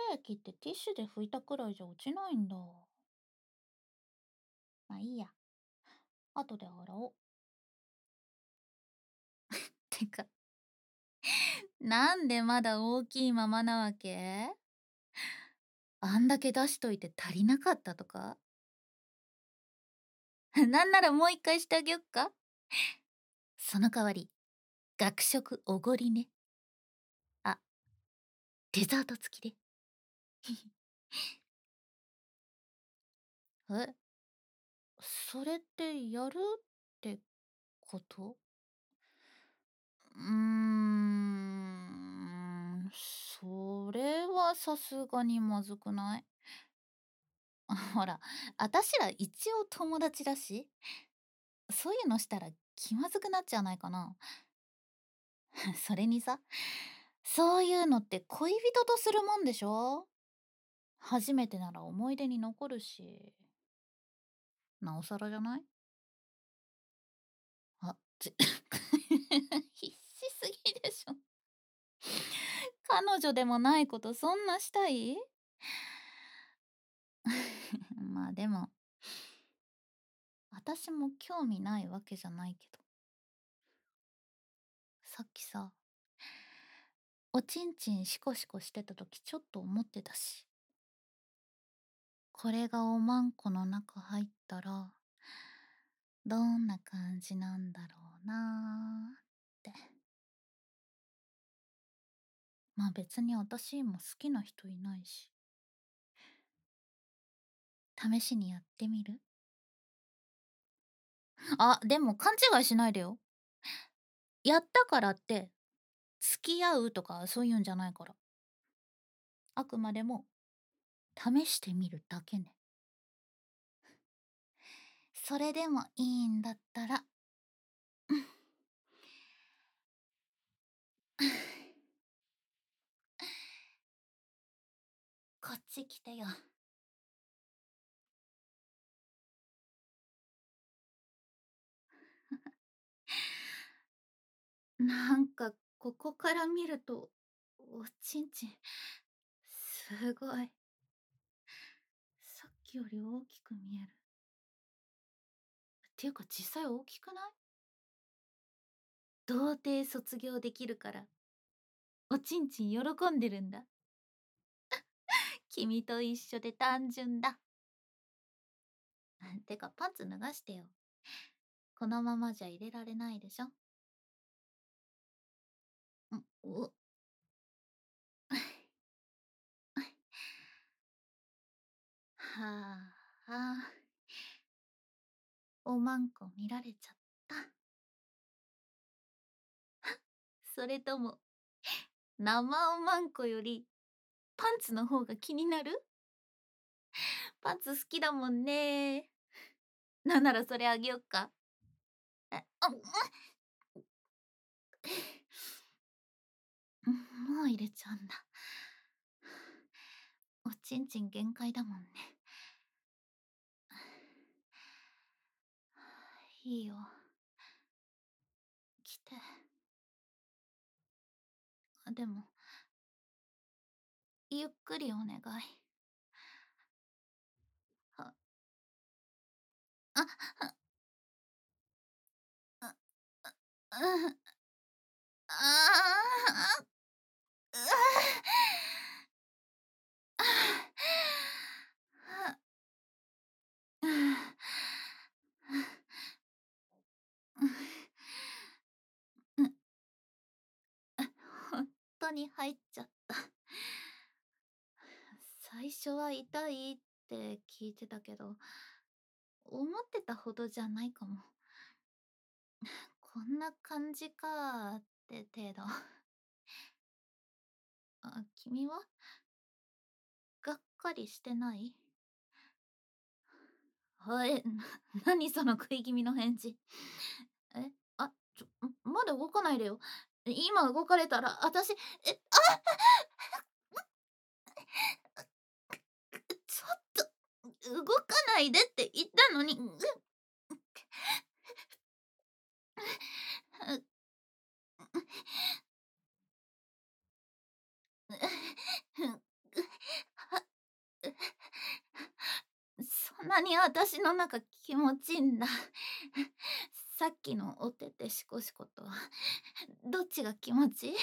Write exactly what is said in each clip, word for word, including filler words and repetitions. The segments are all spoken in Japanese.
液ってティッシュで拭いたくらいじゃ落ちないんだ。まあいいや。後で洗おう。てか、なんでまだ大きいままなわけ？あんだけ出しといて足りなかったとか？なんならもう一回してあげよっか？その代わり、学食おごりね。あ、デザート付きで。え、それってやるってこと？うーん、それはさすがにまずくない？ほら、あたしら一応友達だし、そういうのしたら気まずくなっちゃわないかな。それにさ、そういうのって恋人とするもんでしょ？初めてなら思い出に残るし、なおさらじゃない？あ、ち必死すぎでしょ。彼女でもないことそんなしたい？まあでも、私も興味ないわけじゃないけど、さっきさ、おちんちんシコシコしてた時ちょっと思ってたし、これがおまんこの中入ったら、どんな感じなんだろうなーって。まあ別に私も好きな人いないし、試しにやってみる？あ、でも勘違いしないでよ。やったからって、付き合うとかそういうんじゃないから。あくまでも、試してみるだけね。それでもいいんだったら、こっち来てよ。なんか、ここから見ると、おちんちん、すごい。さっきより大きく見える。っていうか実際大きくない？童貞卒業できるから、おちんちん喜んでるんだ。君と一緒で単純だ。てかパンツ脱がしてよ。このままじゃ入れられないでしょ。んおはあ、おまんこ見られちゃった。それとも、生おまんこよりパンツの方が気になる？パンツ好きだもんね。なんならそれあげよっか？え、あ、うん、もう入れちゃうんだ。おちんちん限界だもんね。いいよ。来て。でも、ゆっくりお願い。あ、あ、あ、あ、うん、ああ、うあ、あ、うん、うん、ほんとに入っちゃった。最初は痛いって聞いてたけど、思ってたほどじゃないかも。こんな感じかーって程度。あ、君はがっかりしてない？はえ、な、何その食い気味の返事。え、あ、ちょ、まだ動かないでよ。今動かれたら、あたし、え、あちょっと、動かないでって言ったのに。 なに私の中気持ちいいんだ。さっきのおててしこしこと、どっちが気持ちいい？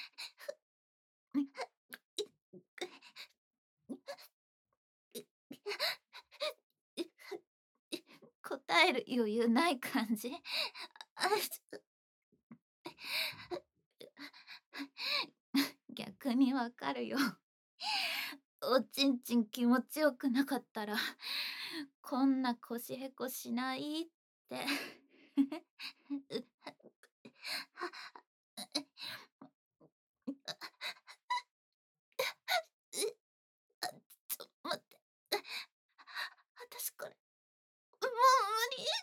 答える余裕ない感じ？あ、逆にわかるよ。おちんちん気持ちよくなかったら、こんな腰へこしないって。ちょ待って。私これ、もう無理。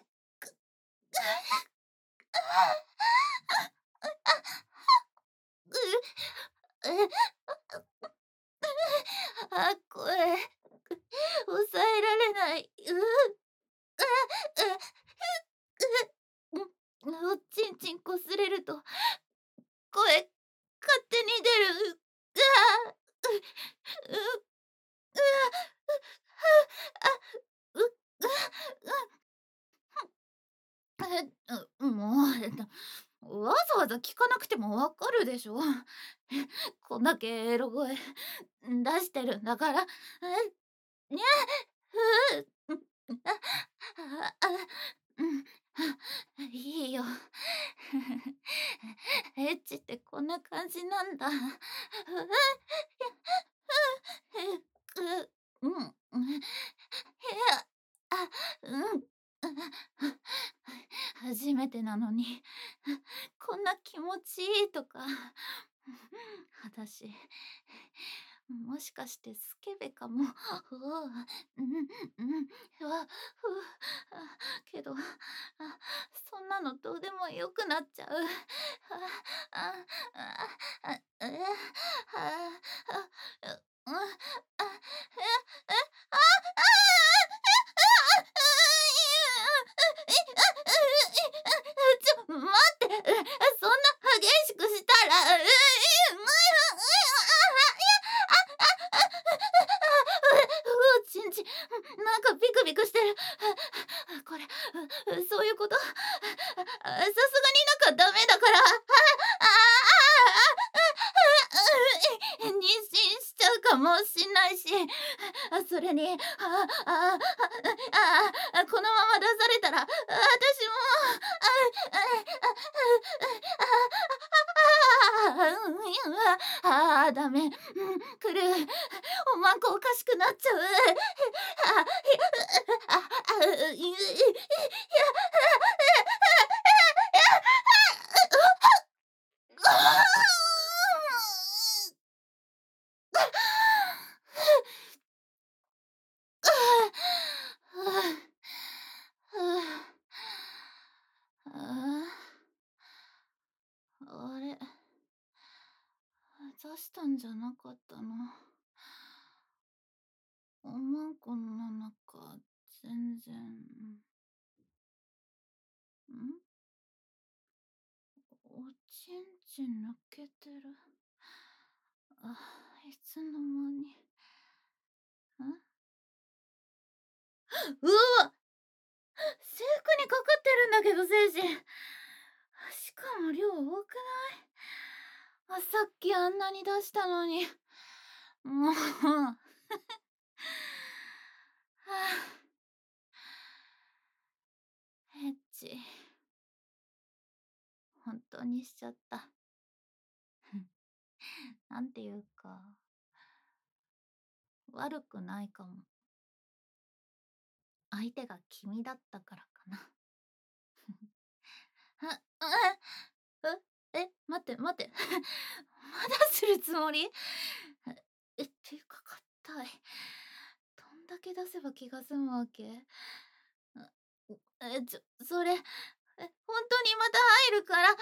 あ、声、抑えられない。うう、う、う、おちんちんこすれると、声、勝手に出る。うあ、う、う、うあ、う、う、え、う、もう、えっと、わざわざ聞かなくてもわかるでしょ。こんだけエロ声出してるんだから。え、にゃ、ふう、あ、あ、あ、うん、いいよ。エッチってこんな感じなんだ。ふふへく、うん、うん、へあ、あ、うん。初めてなのに、こんな気持ちいいとか。私、もしかしてスケベかも。ふう、うん、うん、ふわ、ふう、あ、けど、あ、そんなのどうでもよくなっちゃう。あ、あ、あ、あ、え、あ、あ、う、ん、あ、え、え、あ、あ、ちょ、待って、そんな激しくしたら、う、い、おちんちん、なんかビクビクしてる。これ、そういうこと？さすがになんかダメだから。ああ、妊娠しちゃうかもしんないし、それに、ああ、ああ、このまま出されたら、私も、ああ、ああ、ダメ。うん、来る。おまんこおかしくなっちゃう。あ、あ、あ、い、い、い、あれ、出したんじゃなかったの？おまんこの中、全然。ん？おちんちん抜けてる。あ、いつの間に。ん？うわ！制服にかかってるんだけど、精神。しかも量多くない？あ、さっきあんなに出したのに。もう、はあ、エッチ、本当にしちゃった。なんていうか、悪くないかも。相手が君だったからかな。あ、あ、え、え、待って待って。まだするつもり？え、っていうか硬い。どんだけ出せば気が済むわけ？あ、え、ちょ、それ、え、本当にまた入るから、あ、う、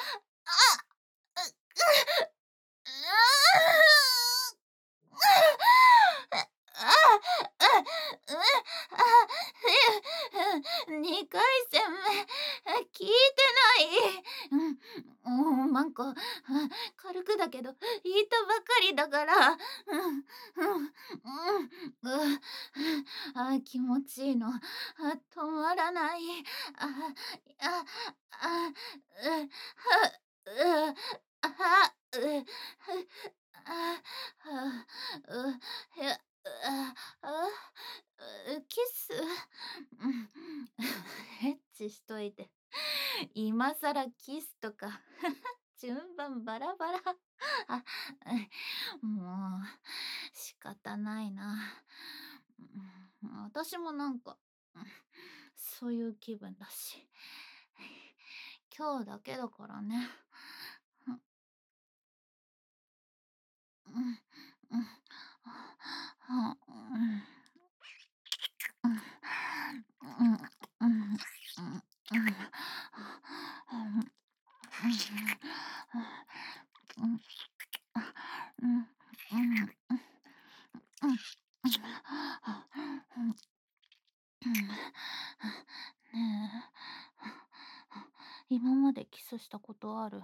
にかい戦目、聞いてない。うん、おまんこ、軽くだけど、言いたばかりだから。うん、うん、うん、う、あ、気持ちいいの。あ、止まらない。あ、あ、あ、う、は、う、あは、う、ふ、あ、は、う、へ、あ、あ、う、キス、うん、エッチしといて、今更キスとか、順番バラバラ。あ、うん、もう、仕方ないな。うん、私もなんか、うん、そういう気分だし。今日だけだからね。うん、うん、うん、は、うん、うん、うん、うん、うん、うん、うん、うん、うん、うん、うん、ねえ、今までキスしたことある？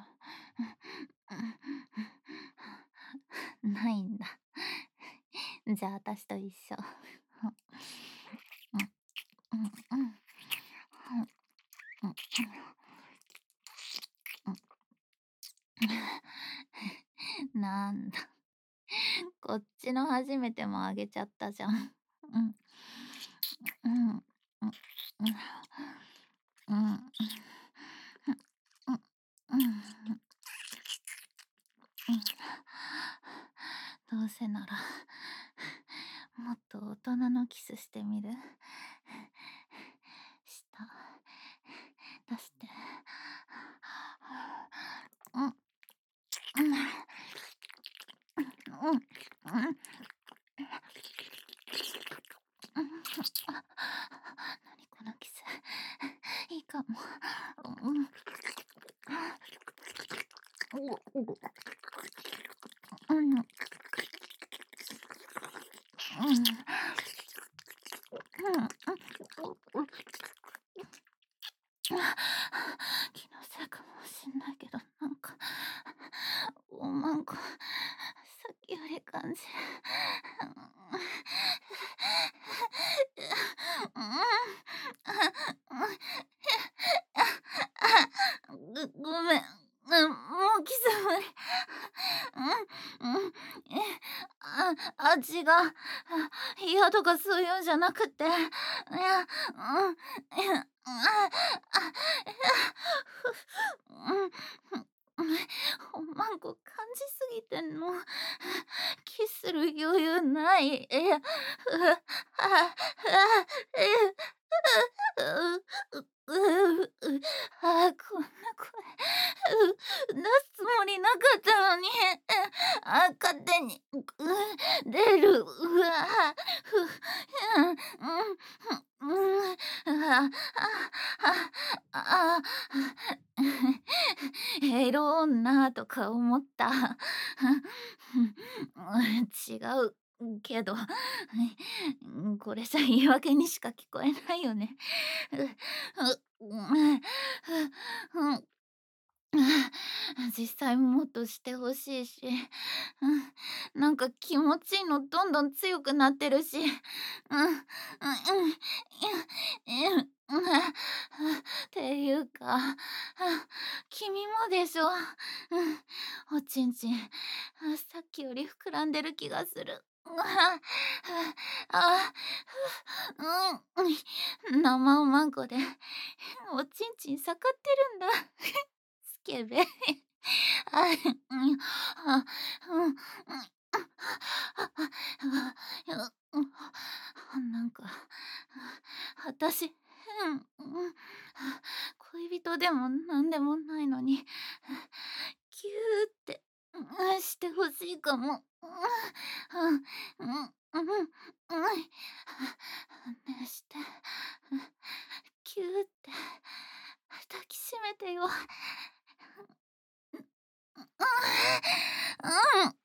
ないんだ。じゃあ私と一緒。うん、うん、うん、うん、うん、うん。なんだ、こっちの初めてもあげちゃったじゃん。うん、うん、うん、うん、うん、うん、うん、うん、どうせなら、もっと大人のキスしてみる？舌、出して。うん、うん、うん、うん、うん、うん、あ、何このキス。いいかも。うん、おお、うん、うん、うん、うん、うん、気のせいかもしんないけど、なんか、おまんこ、さっきより感じる。うん、ごごめん。うん、もうキス無理。うん、うん、え、あ、味が、あ、嫌とかそういうんじゃなくて、いや、うん、いや、あ、あ、うん、おまんこ感じすぎてんの。キスする余裕ない。いや、うわ、あ、あ、え、う、う、う、う、あ、こんな声、う、出すつもりなかったのに、あ、勝手に、う、出る、うわ、ふ、うん、うん、うん、あ、あ、あ、あ、エロ女とか思った。違うけど、これじゃ言い訳にしか聞こえないよね。う、う、うん、実際もっとしてほしいし、うん、なんか気持ちいいのどんどん強くなってるし、うん、うん、うん、いや、うん、っていうか、君もでしょ。うん、おちんちん、さっきより膨らんでる気がする。あ、あ、うん、生おまんこで、おちんちん盛ってるんだ。スケベ。あ、うん、あ、うん、うん、うん、なんか、私、うん、うん、恋人でもなんでもないのに、キューって、うん、してほしいかも。うん、うん、うん、うん、うん、ねして、キューって抱きしめてよ。うん、うん、うん、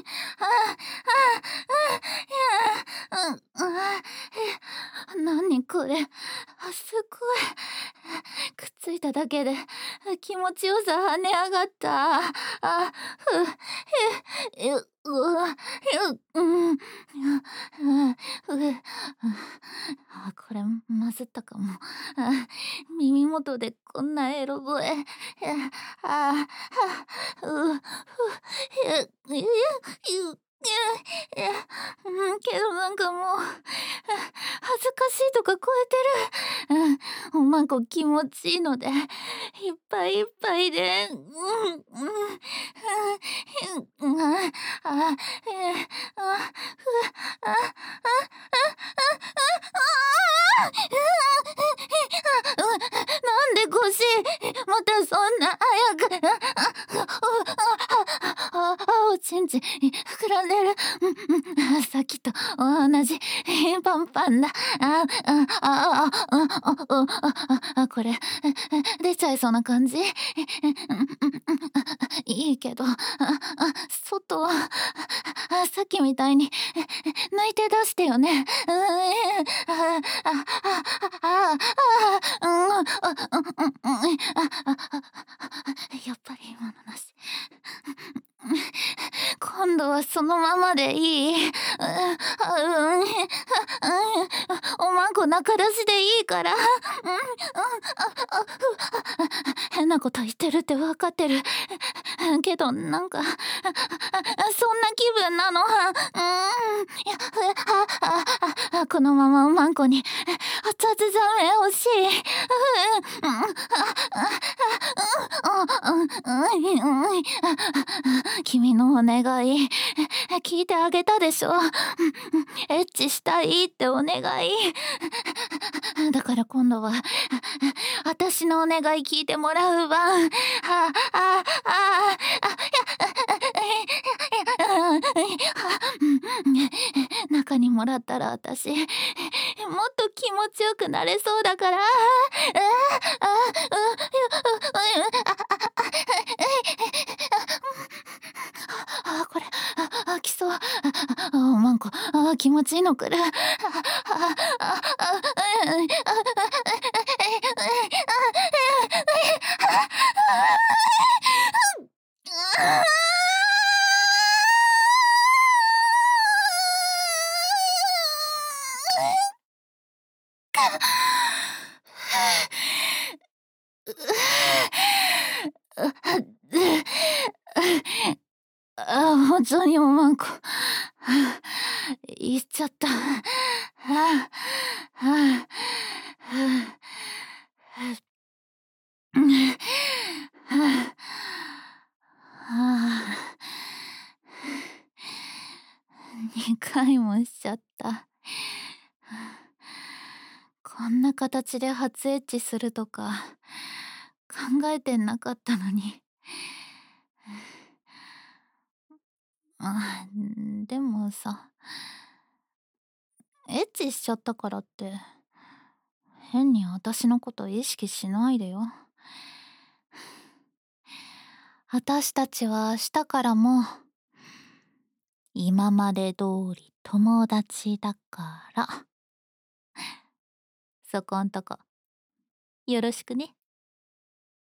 うん、うん、なにこれ、あ、すごい。くっついただけで気持ちよさ跳ね上がった。あ、ふ、へう、うわ、う、うん、う、う、う、あ、これまずったかも。あ、耳元でこんなエロ声。ああ、う、ふ、ゆ、ゆ、ゆ、いや、うん、けどなんかもう、恥ずかしいとか超えてる。うん、おまんこ気持ちいいので、いっぱいいっぱいで、うん、うん、うん、うん、あ、あ、え、あ、ふ、あ、あ、あ、あ、あ、うん、なんで腰、またそんな早く、あ、あ、あ、あ、あ、おちんちん膨らんでる。うんうん、さっきと同じパンパンだ。あ、あ、あ、あ、あ、あ、あ、あ、これ出ちゃいそうな感じ。いいけど、あ、あ、外は、あ、さっきみたいに抜いて出してよね。うん、あ、あ、あ、あ、あ、うん、あ、うん、うん、あ、あ、やっぱり今のなし。今度はそのままでいい。うん、うん、うん、おまんこ仲出しでいいから。うん、うん、あ、あ、変なこと言ってるって分かってる。けどなんか、そんな気分なの。うん、いや、あ、あ、あ、このままおまんこに熱々ザメ欲しい。うん、うん、うん、うん、うん、君のお願い聞いてあげたでしょ。エッチしたいってお願い。だから今度は私のお願い聞いてもらう番。あ、あ、あ、あ、中にもらったら私もっと気持ちよくなれそうだから。あ、あ、あ、これ、あ、きそう。あ、あ、おまんこ、あ、気持ちいいのくる。あ、あ、あ、あ、あ、本当におまんこ。言っちゃった。はあ、はあ、はあ、うん、はあ、はあ、にかいもしちゃった。こんな形で初エッチするとか考えてなかったのに。あ、でもさ、エッチしちゃったからって変に私のこと意識しないでよ。私たちは明日からも今まで通り友達だから、そこんとこよろしくね。